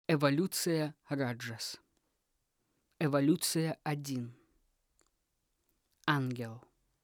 Эволюция Раджас. Эволюция 1. Ангел.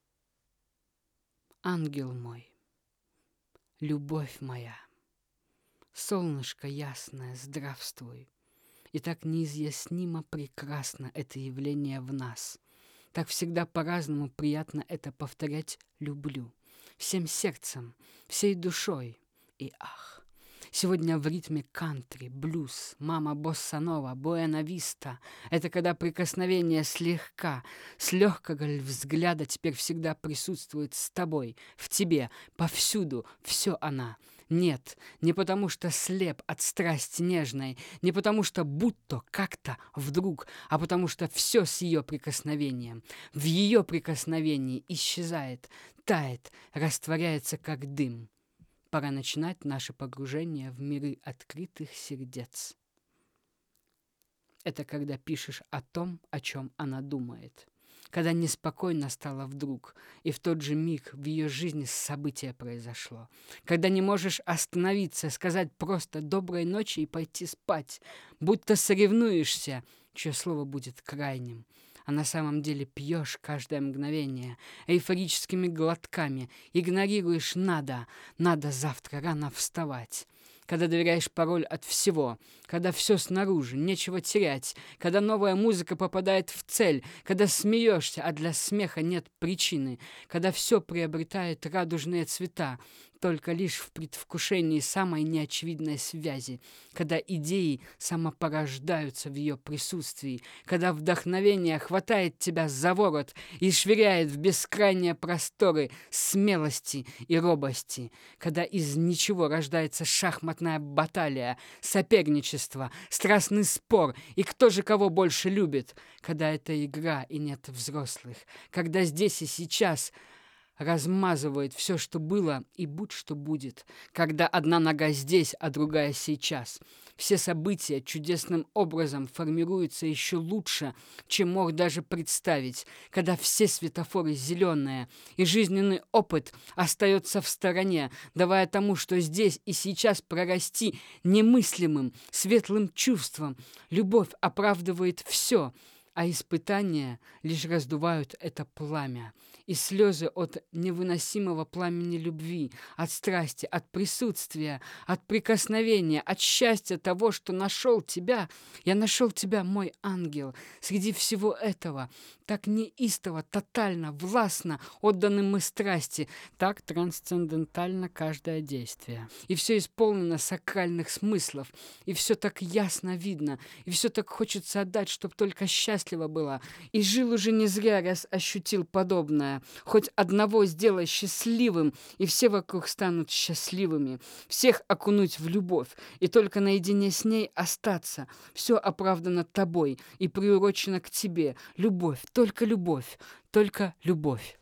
Ангел мой, любовь моя, солнышко ясное, здравствуй. И так неизъяснимо прекрасно это явление в нас. Так всегда по-разному приятно это повторять «люблю». Всем сердцем, всей душой. И ах! Сегодня в ритме кантри, блюз, мама боссанова, буэна-виста. Это когда прикосновение слегка, с легкого взгляда теперь всегда присутствует с тобой, в тебе, повсюду, все она. Нет, не потому что слеп от страсти нежной, не потому что будто как-то вдруг, а потому что все с ее прикосновением. В ее прикосновении исчезает, тает, растворяется как дым. Пора начинать наше погружение в миры открытых сердец. Это когда пишешь о том, о чем она думает. Когда неспокойно стало вдруг, и в тот же миг в ее жизни событие произошло. Когда не можешь остановиться, сказать просто «доброй ночи» и пойти спать, будто соревнуешься, чье слово будет крайним. А на самом деле пьешь каждое мгновение эйфорическими глотками, игнорируешь надо завтра рано вставать. Когда доверяешь пароль от всего, когда все снаружи, нечего терять, когда новая музыка попадает в цель, когда смеешься, а для смеха нет причины, когда все приобретает радужные цвета, только лишь в предвкушении самой неочевидной связи, когда идеи самопорождаются в ее присутствии, когда вдохновение хватает тебя за ворот и швыряет в бескрайние просторы смелости и робости, когда из ничего рождается шахматная баталия, соперничество, страстный спор и кто же кого больше любит, когда это игра и нет взрослых, когда здесь и сейчас размазывает все, что было, и будь что будет, когда одна нога здесь, а другая сейчас. Все события чудесным образом формируются еще лучше, чем мог даже представить, когда все светофоры зеленые, и жизненный опыт остается в стороне, давая тому, что здесь и сейчас прорасти немыслимым, светлым чувством. Любовь оправдывает все, а испытания лишь раздувают это пламя. И слезы от невыносимого пламени любви, от страсти, от присутствия, от прикосновения, от счастья того, что нашел тебя. Я нашел тебя, мой ангел, среди всего этого, так неистово, тотально, властно отданы мы страсти, так трансцендентально каждое действие. И все исполнено сакральных смыслов, и все так ясно видно, и все так хочется отдать, чтоб только счастлива была. И жил уже не зря, раз ощутил подобное. Хоть одного сделай счастливым, и все вокруг станут счастливыми. Всех окунуть в любовь, и только наедине с ней остаться. Все оправдано тобой и приурочено к тебе. Любовь, только любовь, только любовь.